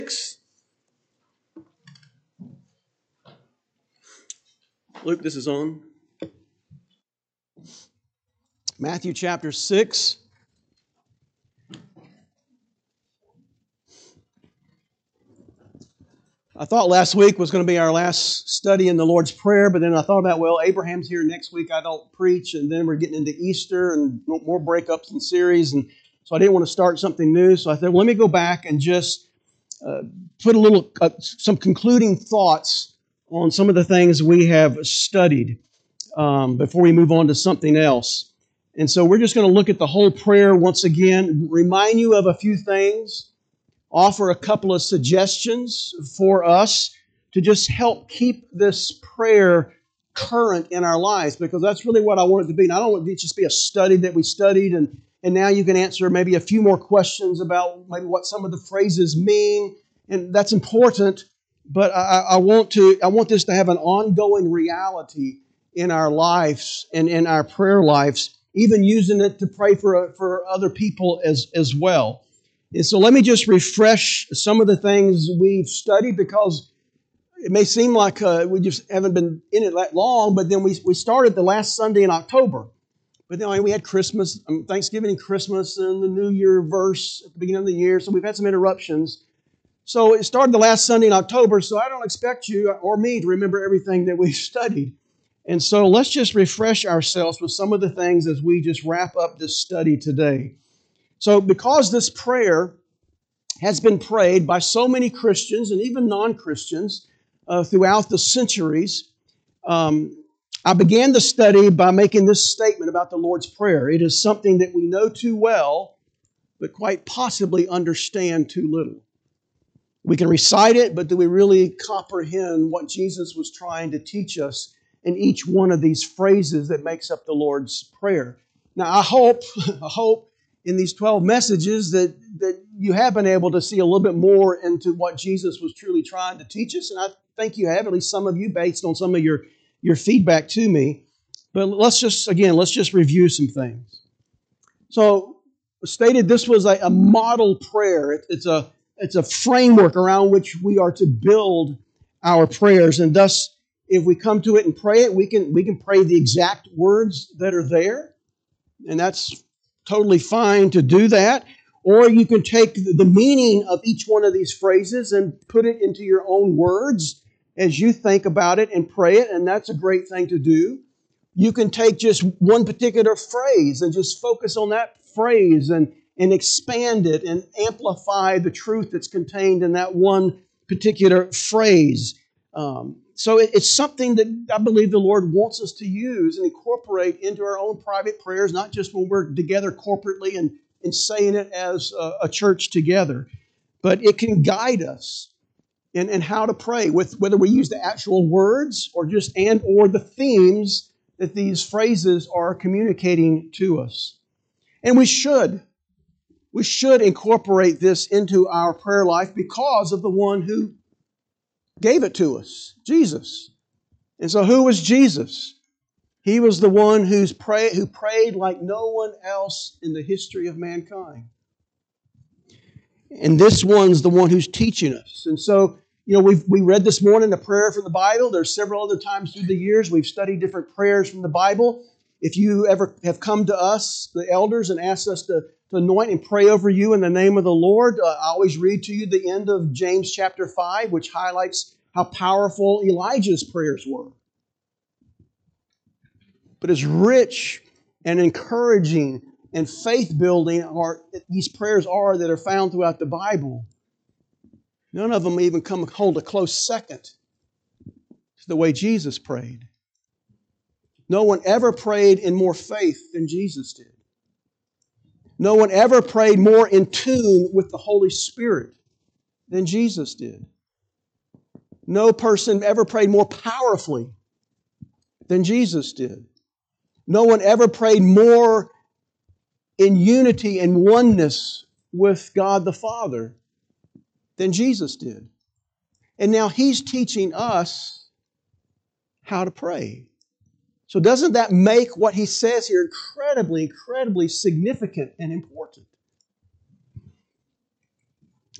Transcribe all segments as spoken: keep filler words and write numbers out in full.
Luke, this is on. Matthew chapter six. I thought last week was going to be our last study in the Lord's Prayer, but then I thought about, well, Abraham's here next week. I don't preach, and then we're getting into Easter and more breakups and series, and so I didn't want to start something new. So I thought, well, let me go back and just uh, put a little, uh, some concluding thoughts on some of the things we have studied um, before we move on to something else. And so we're just going to look at the whole prayer once again, remind you of a few things, offer a couple of suggestions for us to just help keep this prayer current in our lives, because that's really what I want it to be. And I don't want it to just be a study that we studied and, and now you can answer maybe a few more questions about maybe what some of the phrases mean, and that's important, but I, I want to I want this to have an ongoing reality in our lives and in our prayer lives, even using it to pray for, for other people as, as well. And so let me just refresh some of the things we've studied, because it may seem like uh, we just haven't been in it that long, but then we, we started the last Sunday in October. But then we had Christmas, um, Thanksgiving and Christmas and the New Year verse at the beginning of the year, so we've had some interruptions. So it started the last Sunday in October, so I don't expect you or me to remember everything that we studied. And so let's just refresh ourselves with some of the things as we just wrap up this study today. So because this prayer has been prayed by so many Christians and even non-Christians uh, throughout the centuries, um, I began the study by making this statement about the Lord's Prayer. It is something that we know too well, but quite possibly understand too little. We can recite it, but do we really comprehend what Jesus was trying to teach us in each one of these phrases that makes up the Lord's Prayer? Now, I hope, I hope in these twelve messages that, that you have been able to see a little bit more into what Jesus was truly trying to teach us. And I think you have, at least some of you, based on some of your, your feedback to me. But let's just, again, let's just review some things. So, stated this was a, a model prayer. It, it's a, it's a framework around which we are to build our prayers. And thus, if we come to it and pray it, we can, we can pray the exact words that are there. And that's totally fine to do that. Or you can take the meaning of each one of these phrases and put it into your own words as you think about it and pray it, and that's a great thing to do. You can take just one particular phrase and just focus on that phrase and, and expand it and amplify the truth that's contained in that one particular phrase. Um, so it, it's something that I believe the Lord wants us to use and incorporate into our own private prayers, not just when we're together corporately and, and saying it as a, a church together, but it can guide us in, in how to pray, with whether we use the actual words or just and or the themes that these phrases are communicating to us. And we should. We should incorporate this into our prayer life because of the one who gave it to us, Jesus. And so who was Jesus? He was the one who's pray, who prayed like no one else in the history of mankind. And this one's the one who's teaching us. And so, you know, we've, we read this morning a prayer from the Bible. There's several other times through the years we've studied different prayers from the Bible. If you ever have come to us, the elders, and asked us to, to anoint and pray over you in the name of the Lord, uh, I always read to you the end of James chapter five, which highlights how powerful Elijah's prayers were. But as rich and encouraging and faith-building are these prayers are that are found throughout the Bible, none of them even come hold a close second to the way Jesus prayed. No one ever prayed in more faith than Jesus did. No one ever prayed more in tune with the Holy Spirit than Jesus did. No person ever prayed more powerfully than Jesus did. No one ever prayed more in unity and oneness with God the Father than Jesus did. And now He's teaching us how to pray. So doesn't that make what He says here incredibly, incredibly significant and important?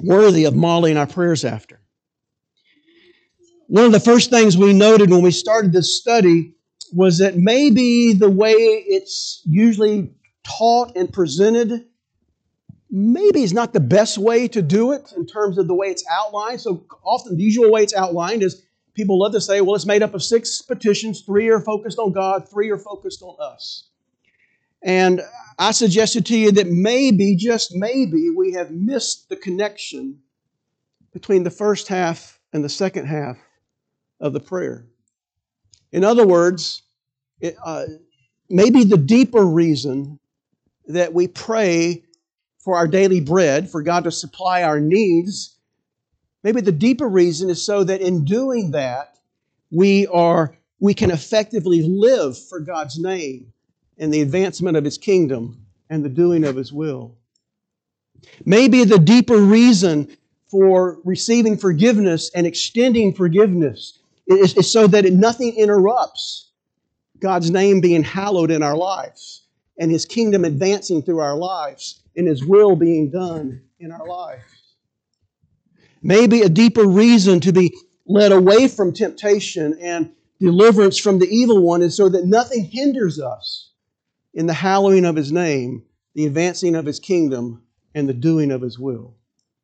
worthy of modeling our prayers after. One of the first things we noted when we started this study was that maybe the way it's usually taught and presented maybe is not the best way to do it in terms of the way it's outlined. So often the usual way it's outlined is people love to say, well, it's made up of six petitions. Three are focused on God. Three are focused on us. And I suggested to you that maybe, just maybe, we have missed the connection between the first half and the second half of the prayer. In other words, it, uh, maybe the deeper reason that we pray for our daily bread, for God to supply our needs, maybe the deeper reason is so that in doing that, we are we can effectively live for God's name and the advancement of His kingdom and the doing of His will. Maybe the deeper reason for receiving forgiveness and extending forgiveness is, is so that it, nothing interrupts God's name being hallowed in our lives and His kingdom advancing through our lives and His will being done in our lives. Maybe a deeper reason to be led away from temptation and deliverance from the evil one is so that nothing hinders us in the hallowing of His name, the advancing of His kingdom, and the doing of His will.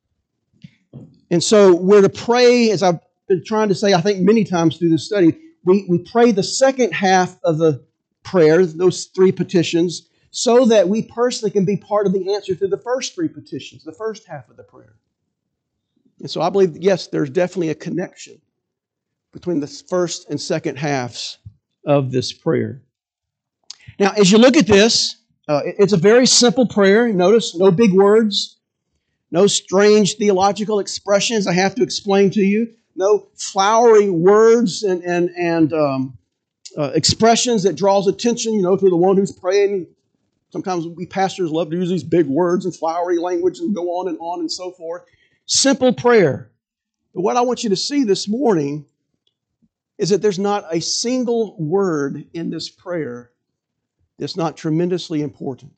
And so we're to pray, as I've been trying to say, I think many times through this study, we, we pray the second half of the prayer, those three petitions, so that we personally can be part of the answer to the first three petitions, the first half of the prayer. And so I believe, yes, there's definitely a connection between the first and second halves of this prayer. Now, as you look at this, uh, it's a very simple prayer. Notice, no big words, no strange theological expressions I have to explain to you, no flowery words and, and, and um, uh, expressions that draws attention, you know, to the one who's praying. Sometimes we pastors love to use these big words and flowery language and go on and on and so forth. Simple prayer. But what I want you to see this morning is that there's not a single word in this prayer that's not tremendously important.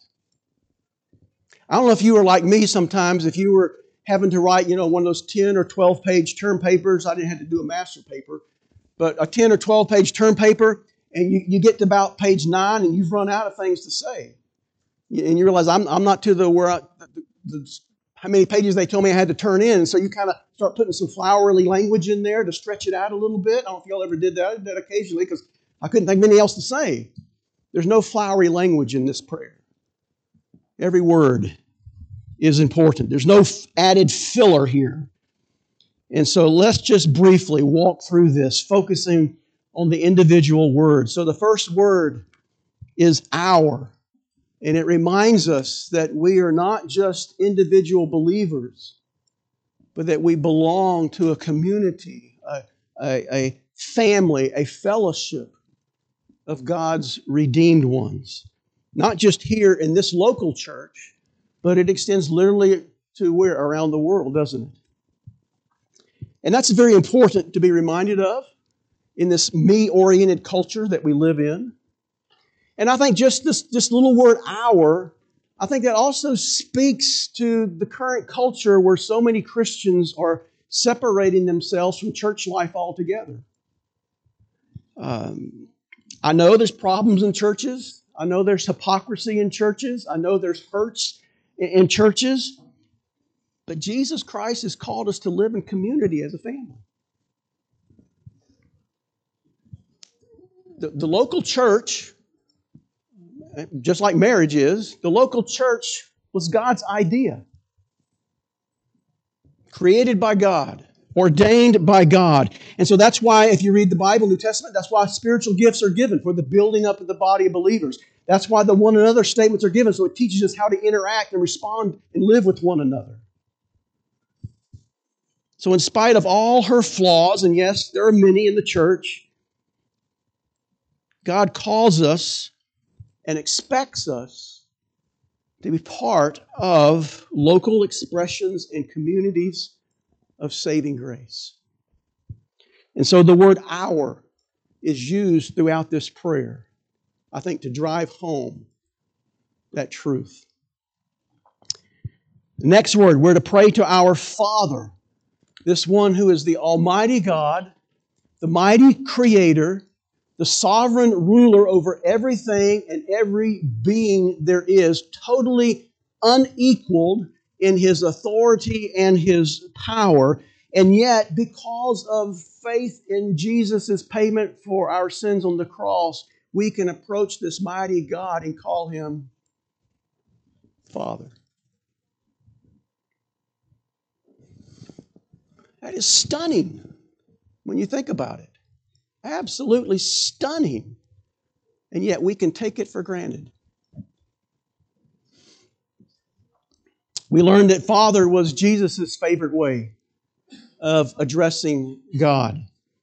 I don't know if you were like me sometimes, if you were having to write, you know, one of those ten or twelve page term papers. I didn't have to do a master paper, but a ten or twelve page term paper, and you, you get to about page nine and you've run out of things to say. And you realize I'm, I'm not to the where I, the, the, how many pages they told me I had to turn in. So you kind of start putting some flowery language in there to stretch it out a little bit. I don't know if y'all ever did that. I did that occasionally because I couldn't think of anything else to say. There's no flowery language in this prayer. Every word is important. There's no added filler here. And so let's just briefly walk through this, focusing on the individual words. So the first word is our. And it reminds us that we are not just individual believers, but that we belong to a community, a, a, a family, a fellowship of God's redeemed ones. Not just here in this local church, but it extends literally to where? Around the world, doesn't it? And that's very important to be reminded of in this me-oriented culture that we live in. And I think just this, this little word, our, I think that also speaks to the current culture where so many Christians are separating themselves from church life altogether. Um, I know there's problems in churches. I know there's hypocrisy in churches. I know there's hurts in, in churches. But Jesus Christ has called us to live in community as a family. The, the local church, just like marriage is, the local church was God's idea. Created by God, ordained by God. And so that's why, if you read the Bible, New Testament, that's why spiritual gifts are given for the building up of the body of believers. That's why the one another statements are given, so it teaches us how to interact and respond and live with one another. So in spite of all her flaws, and yes, there are many in the church, God calls us and expects us to be part of local expressions and communities of saving grace. And so the word our is used throughout this prayer, I think, to drive home that truth. The next word, we're to pray to our Father, this one who is the Almighty God, the mighty Creator, the sovereign ruler over everything and every being there is, totally unequaled in His authority and His power. And yet, because of faith in Jesus' payment for our sins on the cross, we can approach this mighty God and call Him Father. That is stunning when you think about it. Absolutely stunning. And yet we can take it for granted. We learned that Father was Jesus' favorite way of addressing God.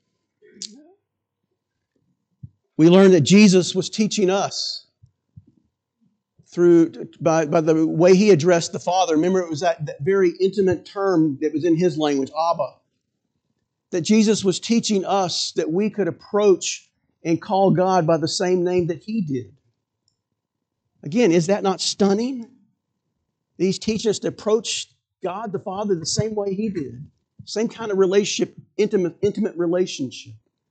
We learned that Jesus was teaching us through by, by the way He addressed the Father. Remember, it was that, that very intimate term that was in His language, Abba. That Jesus was teaching us that we could approach and call God by the same name that He did. Again, is that not stunning? He's teaching us to approach God the Father the same way He did. Same kind of relationship, intimate, intimate relationship.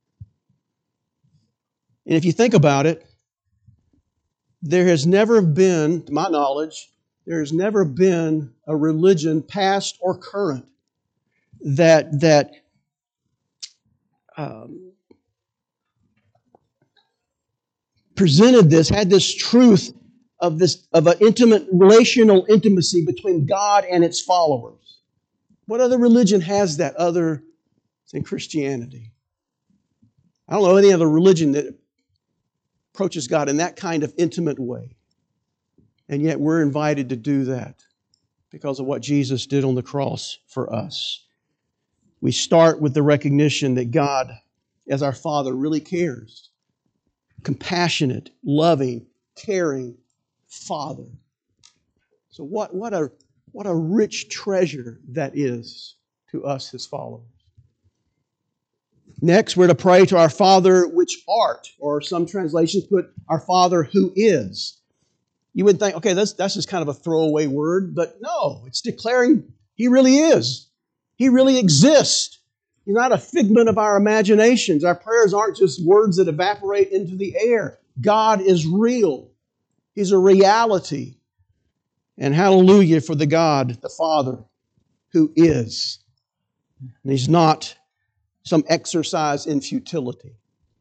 And if you think about it, there has never been, to my knowledge, there has never been a religion, past or current, that that um, presented this, had this truth of this of an intimate relational intimacy between God and its followers. What other religion has that other than Christianity? I don't know any other religion that approaches God in that kind of intimate way. And yet we're invited to do that because of what Jesus did on the cross for us. We start with the recognition that God, as our Father, really cares. Compassionate, loving, caring Father. So what, what, a, what a rich treasure that is to us, His followers. Next, we're to pray to our Father which art, or some translations put our Father who is. You would think, okay, that's, that's just kind of a throwaway word, but no, it's declaring He really is. He really exists. He's not a figment of our imaginations. Our prayers aren't just words that evaporate into the air. God is real. He's a reality. And hallelujah for the God, the Father, who is. And He's not some exercise in futility.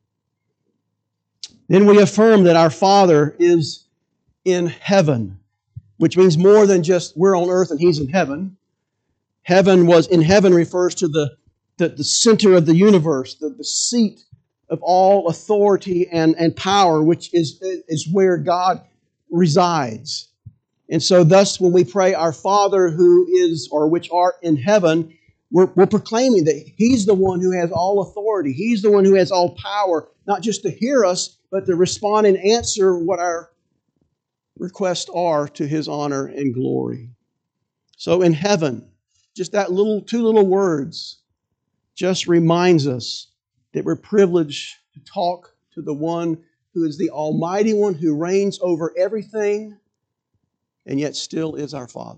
Then we affirm that our Father is in heaven, which means more than just we're on earth and He's in heaven. Heaven was, in heaven refers to the, the, the center of the universe, the, the seat of all authority and, and power, which is, is where God resides. And so thus when we pray, our Father who is, or which art in heaven, we're, we're proclaiming that He's the one who has all authority. He's the one who has all power, not just to hear us, but to respond and answer what our requests are to His honor and glory. So in heaven, just that little, two little words just reminds us that we're privileged to talk to the one who is the Almighty One, who reigns over everything, and yet still is our Father.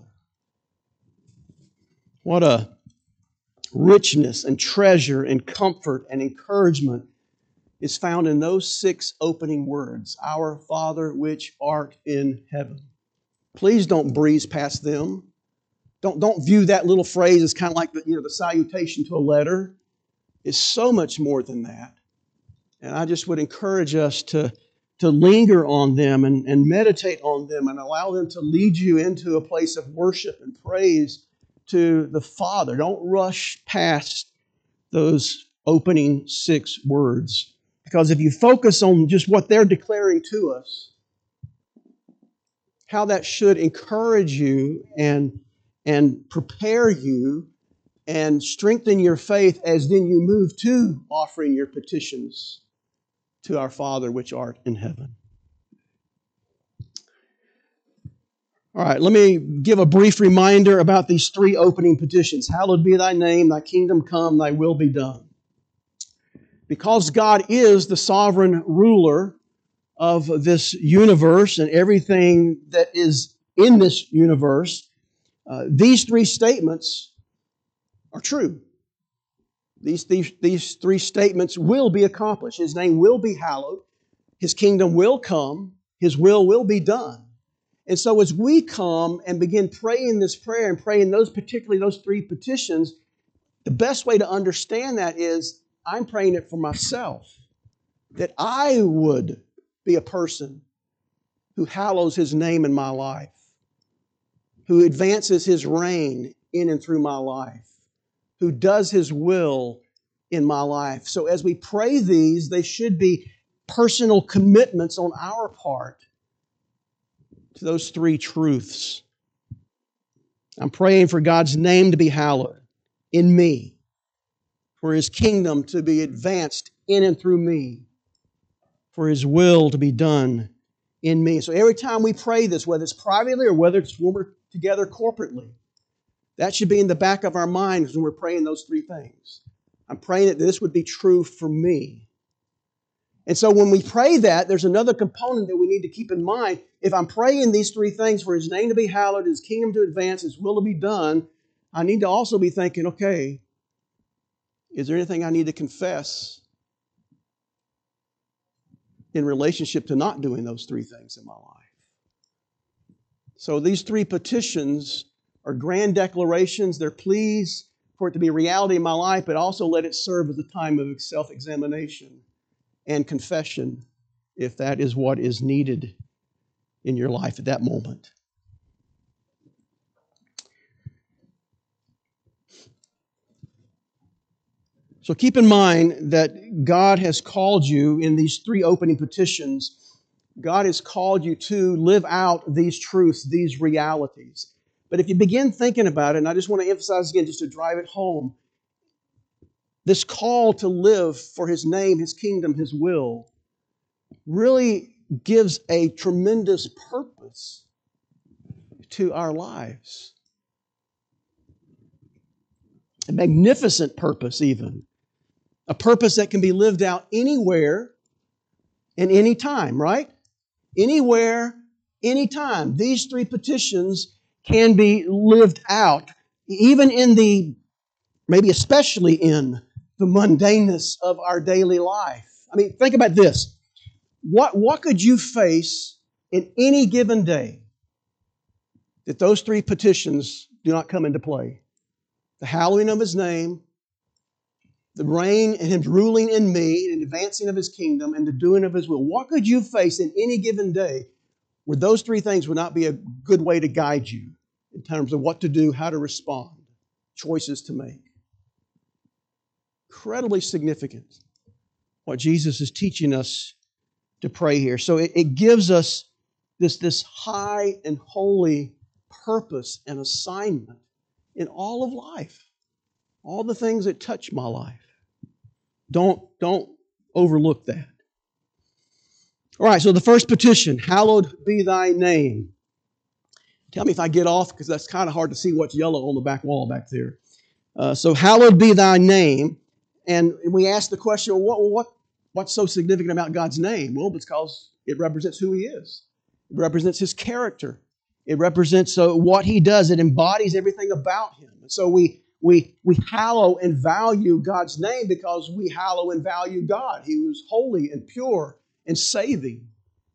What a richness and treasure and comfort and encouragement is found in those six opening words. Our Father which art in heaven. Please don't breeze past them. Don't, don't view that little phrase as kind of like the, you know, the salutation to a letter. It's so much more than that. And I just would encourage us to, to linger on them and, and meditate on them and allow them to lead you into a place of worship and praise to the Father. Don't rush past those opening six words. Because if you focus on just what they're declaring to us, how that should encourage you and, and prepare you and strengthen your faith as then you move to offering your petitions to our Father which art in heaven. All right, let me give a brief reminder about these three opening petitions. Hallowed be thy name, thy kingdom come, thy will be done. Because God is the sovereign ruler of this universe and everything that is in this universe, Uh, these three statements are true. These, these, these three statements will be accomplished. His name will be hallowed. His kingdom will come. His will will be done. And so as we come and begin praying this prayer and praying those, particularly those three petitions, the best way to understand that is I'm praying it for myself, that I would be a person who hallows His name in my life, who advances His reign in and through my life, who does His will in my life. So as we pray these, they should be personal commitments on our part to those three truths. I'm praying for God's name to be hallowed in me, for His kingdom to be advanced in and through me, for His will to be done in me. So every time we pray this, whether it's privately or whether it's when we're together corporately, that should be in the back of our minds when we're praying those three things. I'm praying that this would be true for me. And so when we pray that, there's another component that we need to keep in mind. If I'm praying these three things for His name to be hallowed, His kingdom to advance, His will to be done, I need to also be thinking, okay, is there anything I need to confess in relationship to not doing those three things in my life? So these three petitions are grand declarations. They're pleas for it to be reality in my life, but also let it serve as a time of self-examination and confession if that is what is needed in your life at that moment. So keep in mind that God has called you in these three opening petitions. God has called you to live out these truths, these realities. But if you begin thinking about it, and I just want to emphasize again just to drive it home, this call to live for His name, His kingdom, His will, really gives a tremendous purpose to our lives. A magnificent purpose even. A purpose that can be lived out anywhere and any time, right? Anywhere, anytime. These three petitions can be lived out, even in the, maybe especially in the mundaneness of our daily life. I mean, think about this. What, what could you face in any given day that those three petitions do not come into play? The hallowing of His name, the reign and Him ruling in me, and advancing of His kingdom, and the doing of His will. What could you face in any given day where those three things would not be a good way to guide you in terms of what to do, how to respond, choices to make? Incredibly significant what Jesus is teaching us to pray here. So it, it gives us this, this high and holy purpose and assignment in all of life. All the things that touch my life. Don't, don't overlook that. All right, so the first petition, hallowed be Thy name. Tell me if I get off, because that's kind of hard to see what's yellow on the back wall back there. Uh, so hallowed be Thy name. And we ask the question, well, what, what, what's so significant about God's name? Well, because it represents who He is. It represents His character. It represents uh, what He does. It embodies everything about Him. And so we We, we hallow and value God's name because we hallow and value God. He was holy and pure and saving.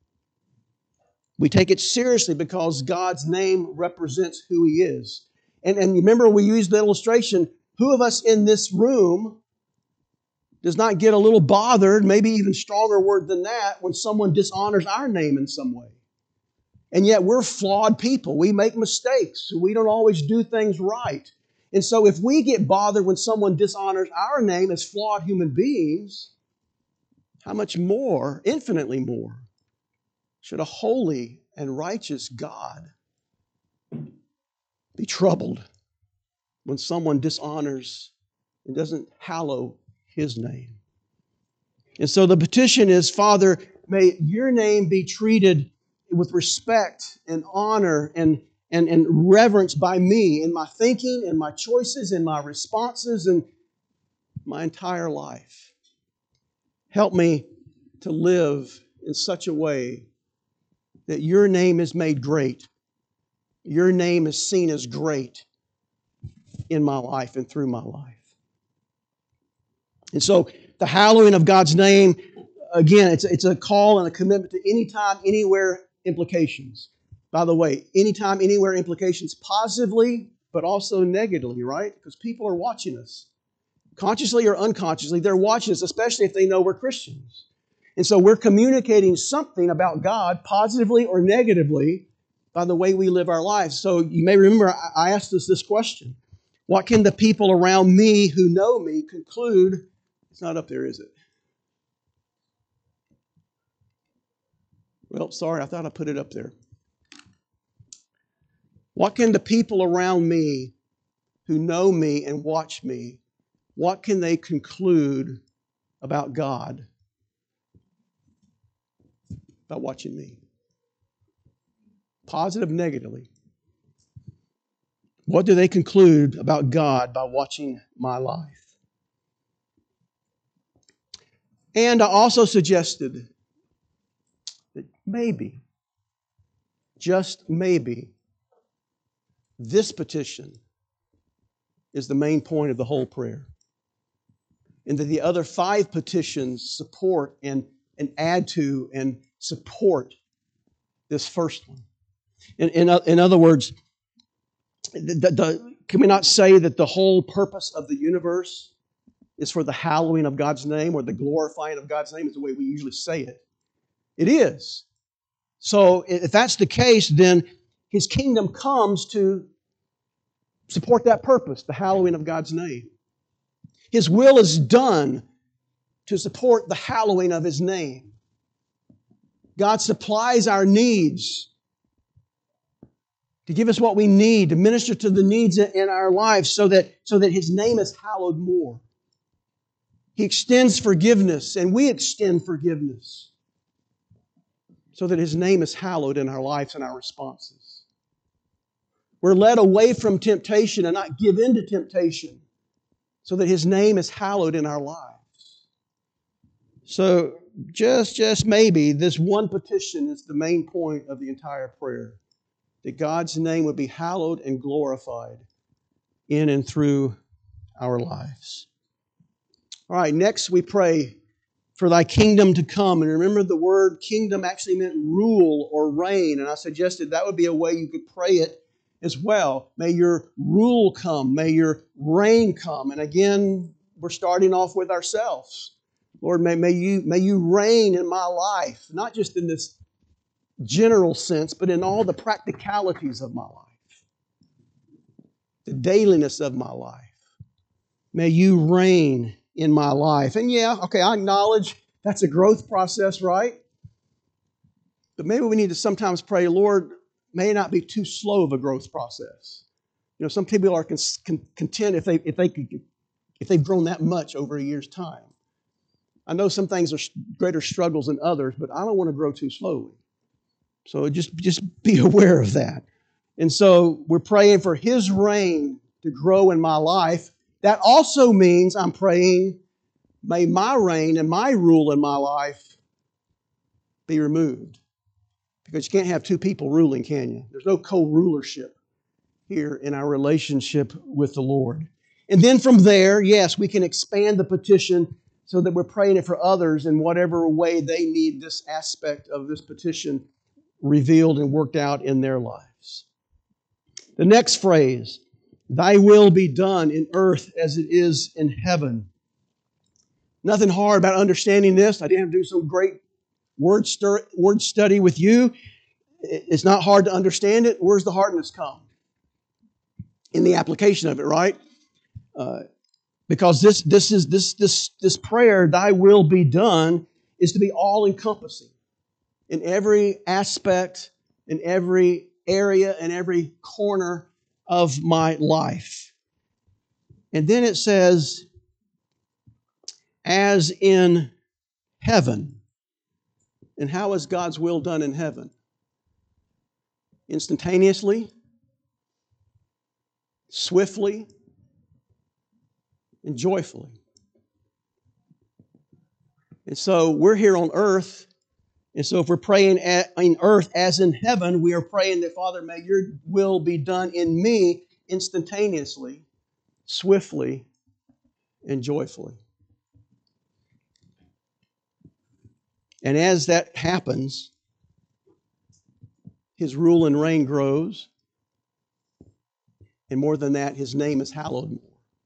We take it seriously because God's name represents who He is. And, and remember, we used the illustration, who of us in this room does not get a little bothered, maybe even stronger word than that, when someone dishonors our name in some way? And yet we're flawed people. We make mistakes. We don't always do things right. And so if we get bothered when someone dishonors our name as flawed human beings, how much more, infinitely more, should a holy and righteous God be troubled when someone dishonors and doesn't hallow His name? And so the petition is, Father, may Your name be treated with respect and honor and And, and reverence by me in my thinking, in my choices, in my responses, and my entire life. Help me to live in such a way that Your name is made great Your name is seen as great in my life and through my life. And so the hallowing of God's name, again, it's, it's a call and a commitment to anytime, anywhere implications. By the way, anytime, anywhere implications positively, but also negatively, right? Because people are watching us. Consciously or unconsciously, they're watching us, especially if they know we're Christians. And so we're communicating something about God, positively or negatively, by the way we live our lives. So you may remember I asked us this question. What can the people around me who know me conclude? It's not up there, is it? Well, sorry, I thought I put it up there. What can the people around me who know me and watch me, what can they conclude about God by watching me? Positive, negatively. What do they conclude about God by watching my life? And I also suggested that maybe, just maybe, this petition is the main point of the whole prayer. And that the other five petitions support and, and add to and support this first one. In, in, in other words, the, the, can we not say that the whole purpose of the universe is for the hallowing of God's name, or the glorifying of God's name is the way we usually say it? It is. So if that's the case, then His kingdom comes to support that purpose, the hallowing of God's name. His will is done to support the hallowing of His name. God supplies our needs to give us what we need, to minister to the needs in our lives so that, so that His name is hallowed more. He extends forgiveness, and we extend forgiveness so that His name is hallowed in our lives and our responses. We're led away from temptation and not give in to temptation so that His name is hallowed in our lives. So just, just maybe this one petition is the main point of the entire prayer. That God's name would be hallowed and glorified in and through our lives. All right, next we pray for Thy kingdom to come. And remember, the word kingdom actually meant rule or reign. And I suggested that would be a way you could pray it as well. May your rule come. May your reign come. And again, we're starting off with ourselves. Lord, may, may, you, may you reign in my life, not just in this general sense, but in all the practicalities of my life, the dailiness of my life. May you reign in my life. And yeah, okay, I acknowledge that's a growth process, right? But maybe we need to sometimes pray, Lord, may it not be too slow of a growth process. You know, some people are con- con- content if they if they could, if they've grown that much over a year's time. I know some things are greater struggles than others, but I don't want to grow too slowly. So just, just be aware of that. And so we're praying for His reign to grow in my life. That also means I'm praying, may my reign and my rule in my life be removed. Because you can't have two people ruling, can you? There's no co-rulership here in our relationship with the Lord. And then from there, yes, we can expand the petition so that we're praying it for others in whatever way they need this aspect of this petition revealed and worked out in their lives. The next phrase, Thy will be done in earth as it is in heaven. Nothing hard about understanding this. I didn't have to do some great word, stir, word study with you. It's not hard to understand it. Where's the hardness come? In the application of it, right? Uh, because this, this is this this this prayer, Thy will be done, is to be all-encompassing in every aspect, in every area, in every corner of my life. And then it says, as in heaven. And how is God's will done in heaven? Instantaneously, swiftly, and joyfully. And so we're here on earth And so if we're praying at, in earth as in heaven, we are praying that, Father, may your will be done in me instantaneously, swiftly, and joyfully. And as that happens, His rule and reign grows. And more than that, His name is hallowed more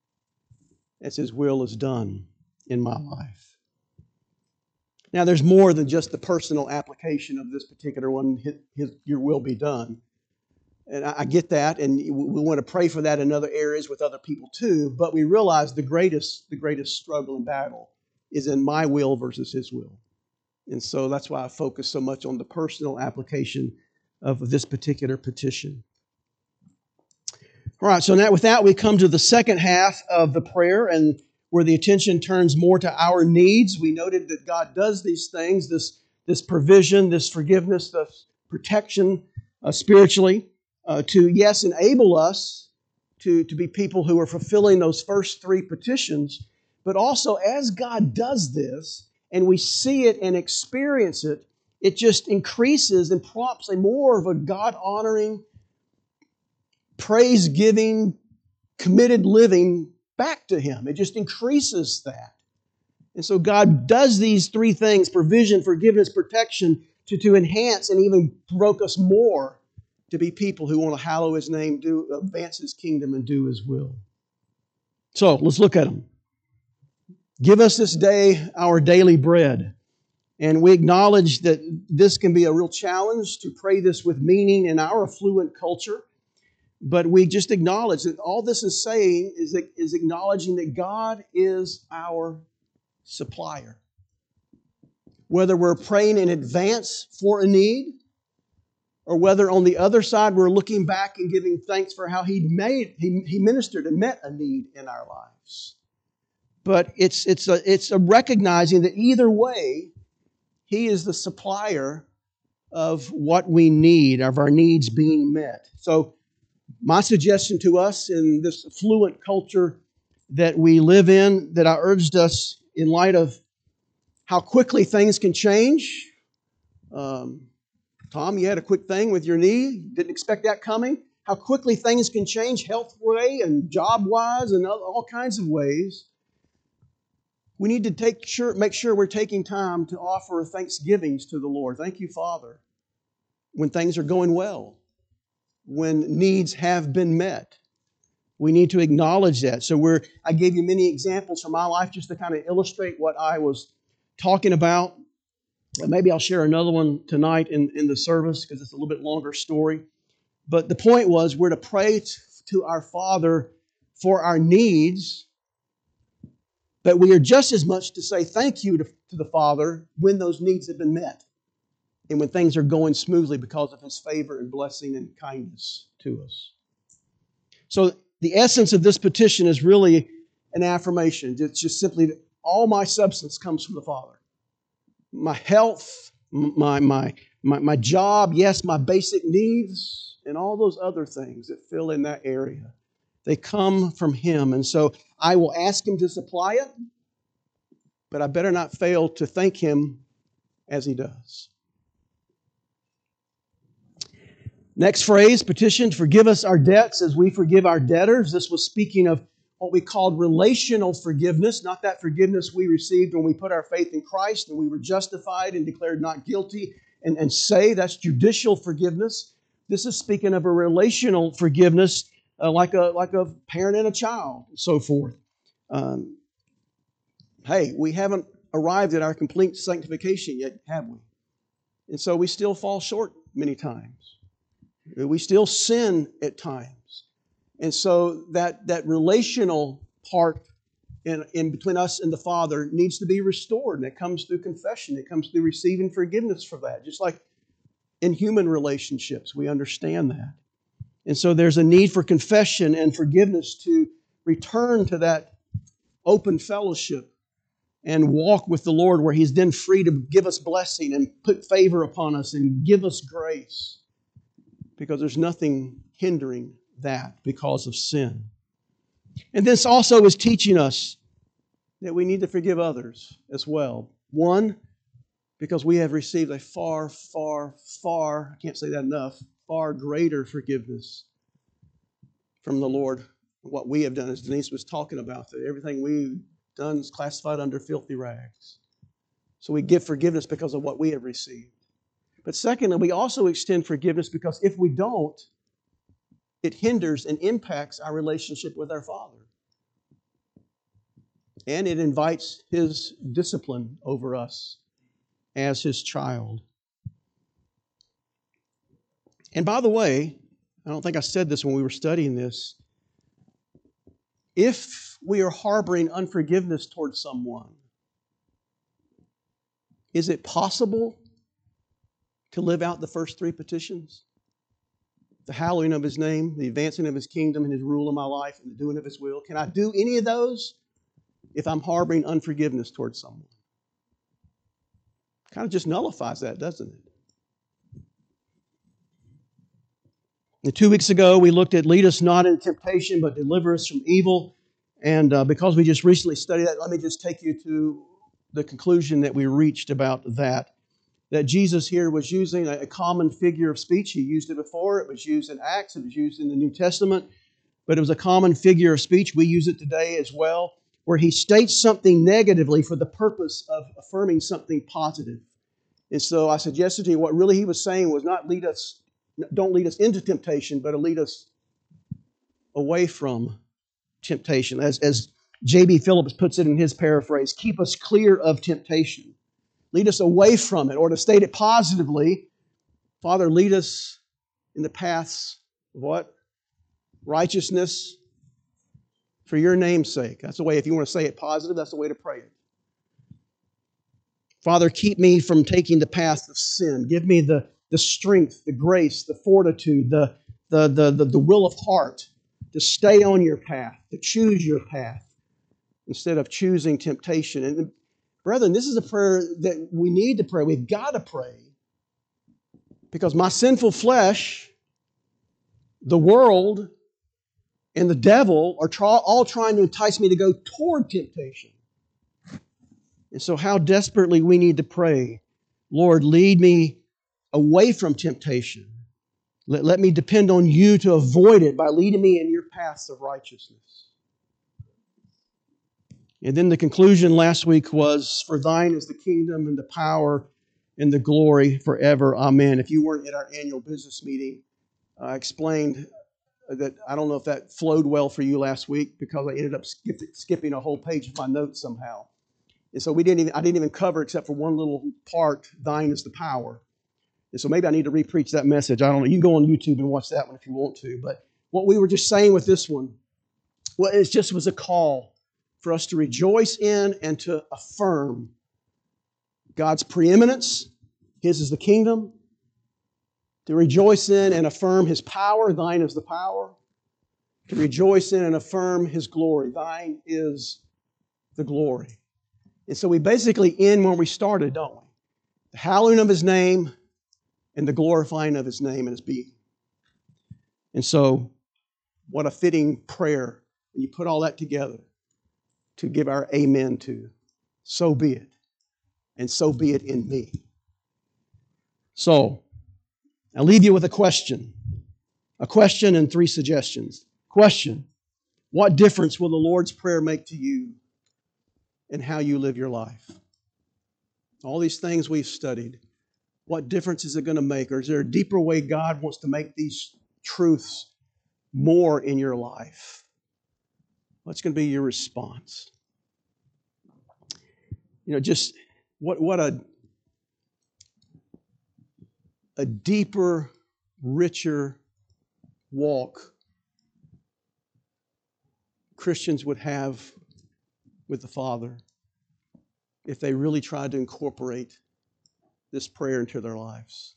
as His will is done in my life. Now, there's more than just the personal application of this particular one, his, his, your will be done. And I, I get that, and we, we want to pray for that in other areas with other people too, but we realize the greatest, the greatest struggle and battle is in my will versus His will. And so that's why I focus so much on the personal application of this particular petition. All right, so now with that, we come to the second half of the prayer, and where the attention turns more to our needs. We noted that God does these things, this, this provision, this forgiveness, this protection uh, spiritually, uh, to, yes, enable us to, to be people who are fulfilling those first three petitions, but also as God does this, and we see it and experience it, it just increases and prompts a more of a God-honoring, praise-giving, committed living back to Him. It just increases that. And so God does these three things, provision, forgiveness, protection, to, to enhance and even provoke us more to be people who want to hallow His name, do advance His kingdom, and do His will. So let's look at them. Give us this day our daily bread. And we acknowledge that this can be a real challenge to pray this with meaning in our affluent culture. But we just acknowledge that all this is saying is, is acknowledging that God is our supplier. Whether we're praying in advance for a need, or whether on the other side we're looking back and giving thanks for how He made, He, he ministered and met a need in our lives. But it's, it's, a, it's a recognizing that either way, He is the supplier of what we need, of our needs being met. So my suggestion to us in this affluent culture that we live in, that I urged us in light of how quickly things can change. Um, Tom, you had a quick thing with your knee. Didn't expect that coming. How quickly things can change health-way and job-wise and all kinds of ways. We need to take sure, make sure we're taking time to offer thanksgivings to the Lord. Thank you, Father, when things are going well, when needs have been met. We need to acknowledge that. So we're, I gave you many examples from my life just to kind of illustrate what I was talking about. Maybe I'll share another one tonight in, in the service because it's a little bit longer story. But the point was we're to pray t- to our Father for our needs, but we are just as much to say thank you to, to the Father when those needs have been met and when things are going smoothly because of His favor and blessing and kindness to us. So the essence of this petition is really an affirmation. It's just simply that all my substance comes from the Father. My health, my, my, my, my job, yes, my basic needs, and all those other things that fill in that area. They come from Him. And so I will ask Him to supply it, but I better not fail to thank Him as He does. Next phrase, petition, forgive us our debts as we forgive our debtors. This was speaking of what we called relational forgiveness, not that forgiveness we received when we put our faith in Christ and we were justified and declared not guilty and, and saved. That's judicial forgiveness. This is speaking of a relational forgiveness, uh, like a like a parent and a child, and so forth. Um, hey, we haven't arrived at our complete sanctification yet, have we? And so we still fall short many times. We still sin at times. And so that, that relational part in, in between us and the Father needs to be restored. And it comes through confession. It comes through receiving forgiveness for that. Just like in human relationships, we understand that. And so there's a need for confession and forgiveness to return to that open fellowship and walk with the Lord where He's then free to give us blessing and put favor upon us and give us grace. Because there's nothing hindering that because of sin. And this also is teaching us that we need to forgive others as well. One, because we have received a far, far, far, I can't say that enough, far greater forgiveness from the Lord. What we have done, as Denise was talking about, that everything we've done is classified under filthy rags. So we give forgiveness because of what we have received. But secondly, we also extend forgiveness because if we don't, it hinders and impacts our relationship with our Father. And it invites His discipline over us as His child. And by the way, I don't think I said this when we were studying this, if we are harboring unforgiveness towards someone, is it possible to live out the first three petitions? The hallowing of His name, the advancing of His kingdom and His rule in my life, and the doing of His will. Can I do any of those if I'm harboring unforgiveness towards someone? Kind of just nullifies that, doesn't it? And two weeks ago, we looked at lead us not into temptation, but deliver us from evil. And uh, because we just recently studied that, let me just take you to the conclusion that we reached about that. That Jesus here was using a common figure of speech. He used it before. It was used in Acts. It was used in the New Testament. But it was a common figure of speech. We use it today as well, where He states something negatively for the purpose of affirming something positive. And so I suggested to you what really He was saying was not lead us, don't lead us into temptation, but to lead us away from temptation. As, as J B Phillips puts it in his paraphrase, keep us clear of temptation. Lead us away from it. Or to state it positively, Father, lead us in the paths of what? Righteousness for Your name's sake. That's the way, if you want to say it positive, that's the way to pray it. Father, keep me from taking the path of sin. Give me the, the strength, the grace, the fortitude, the, the, the, the, the will of heart to stay on Your path, to choose Your path instead of choosing temptation. And brethren, this is a prayer that we need to pray. We've got to pray because my sinful flesh, the world, and the devil are try, all trying to entice me to go toward temptation. And so how desperately we need to pray, Lord, lead me away from temptation. Let, let me depend on You to avoid it by leading me in Your paths of righteousness. And then the conclusion last week was, for Thine is the kingdom and the power and the glory forever. Amen. If you weren't at our annual business meeting, I explained that I don't know if that flowed well for you last week because I ended up skip, skipping a whole page of my notes somehow. And so we didn't even, I didn't even cover, except for one little part, Thine is the power. And so maybe I need to re-preach that message. I don't know. You can go on YouTube and watch that one if you want to. But what we were just saying with this one, well, it just was a call for us to rejoice in and to affirm God's preeminence. His is the kingdom. To rejoice in and affirm His power. Thine is the power. To rejoice in and affirm His glory. Thine is the glory. And so we basically end where we started, don't we? The hallowing of His name and the glorifying of His name and His being. And so, what a fitting prayer when you put all that together to give our amen to. So be it. And so be it in me. So, I'll leave you with a question. A question and three suggestions. Question: what difference will the Lord's Prayer make to you in how you live your life? All these things we've studied, what difference is it going to make? Or is there a deeper way God wants to make these truths more in your life? What's going to be your response? You know, just what, what a, a deeper, richer walk Christians would have with the Father if they really tried to incorporate this prayer into their lives.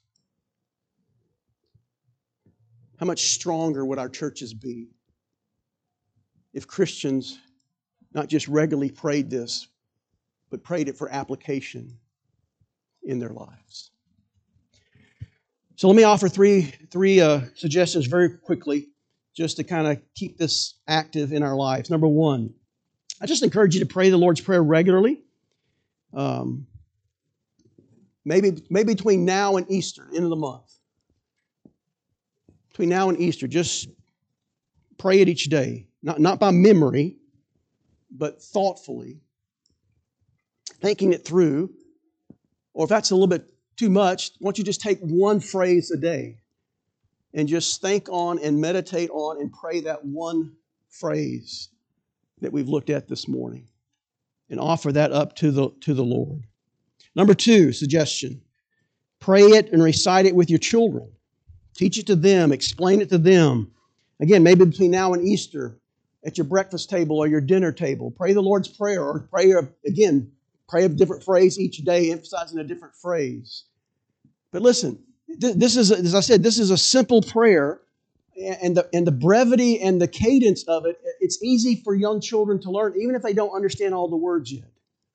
How much stronger would our churches be if Christians not just regularly prayed this, but prayed it for application in their lives? So let me offer three, three uh, suggestions very quickly, just to kind of keep this active in our lives. Number one, I just encourage you to pray the Lord's Prayer regularly. Um, Maybe, maybe between now and Easter, end of the month. Between now and Easter, just pray it each day. Not, not by memory, but thoughtfully. Thinking it through. Or if that's a little bit too much, why don't you just take one phrase a day and just think on and meditate on and pray that one phrase that we've looked at this morning and offer that up to the, to the Lord. Number two, suggestion. Pray it and recite it with your children. Teach it to them. Explain it to them. Again, maybe between now and Easter, at your breakfast table or your dinner table. Pray the Lord's Prayer, or pray, again, pray a different phrase each day, emphasizing a different phrase. But listen, this is, as I said, this is a simple prayer, and the, and the brevity and the cadence of it, it's easy for young children to learn, even if they don't understand all the words yet.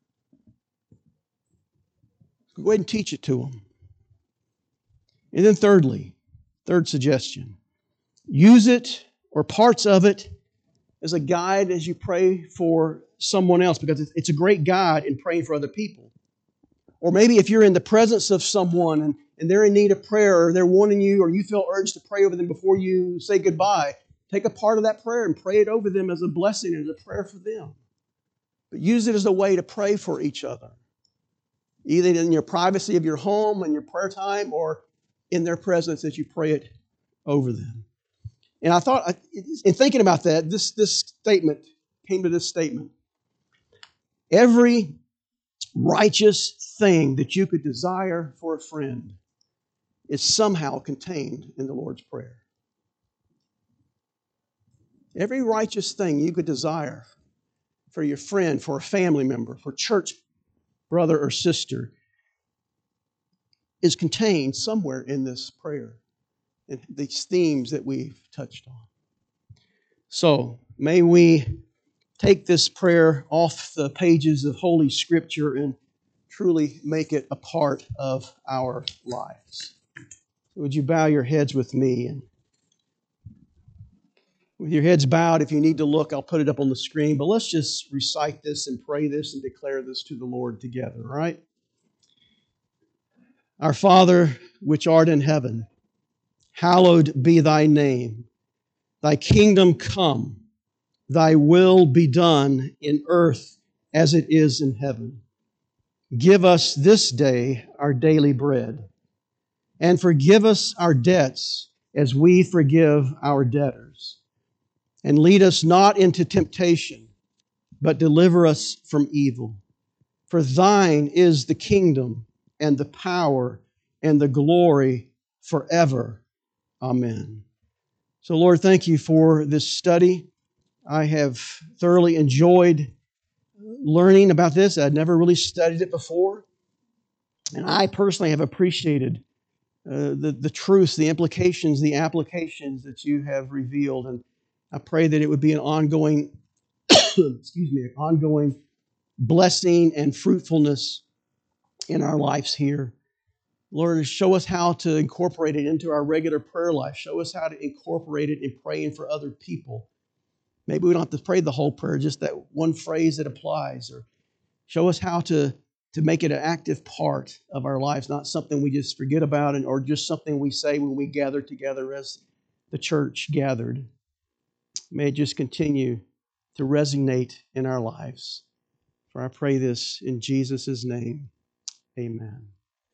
Go ahead and teach it to them. And then thirdly, third suggestion, use it or parts of it as a guide as you pray for someone else, because it's a great guide in praying for other people. Or maybe if you're in the presence of someone and, and they're in need of prayer, or they're wanting you, or you feel urged to pray over them before you say goodbye, take a part of that prayer and pray it over them as a blessing and as a prayer for them. But use it as a way to pray for each other, either in your privacy of your home and your prayer time, or in their presence as you pray it over them. And I thought, in thinking about that, this, this statement came to this statement. Every righteous thing that you could desire for a friend is somehow contained in the Lord's Prayer. Every righteous thing you could desire for your friend, for a family member, for church brother or sister is contained somewhere in this prayer and these themes that we've touched on. So, may we take this prayer off the pages of Holy Scripture and truly make it a part of our lives. So would you bow your heads with me? And with your heads bowed, if you need to look, I'll put it up on the screen. But let's just recite this and pray this and declare this to the Lord together, all right? Our Father, which art in heaven, hallowed be thy name. Thy kingdom come. Thy will be done in earth as it is in heaven. Give us this day our daily bread, and forgive us our debts as we forgive our debtors. And lead us not into temptation, but deliver us from evil. For thine is the kingdom and the power and the glory forever. Amen. So, Lord, thank you for this study. I have thoroughly enjoyed learning about this. I'd never really studied it before. And I personally have appreciated uh, the, the truths, the implications, the applications that you have revealed. And I pray that it would be an ongoing, excuse me, an ongoing blessing and fruitfulness in our lives here. Lord, show us how to incorporate it into our regular prayer life. Show us how to incorporate it in praying for other people. Maybe we don't have to pray the whole prayer, just that one phrase that applies. Or show us how to, to make it an active part of our lives, not something we just forget about, and or just something we say when we gather together as the church gathered. May it just continue to resonate in our lives. For I pray this in Jesus' name. Amen.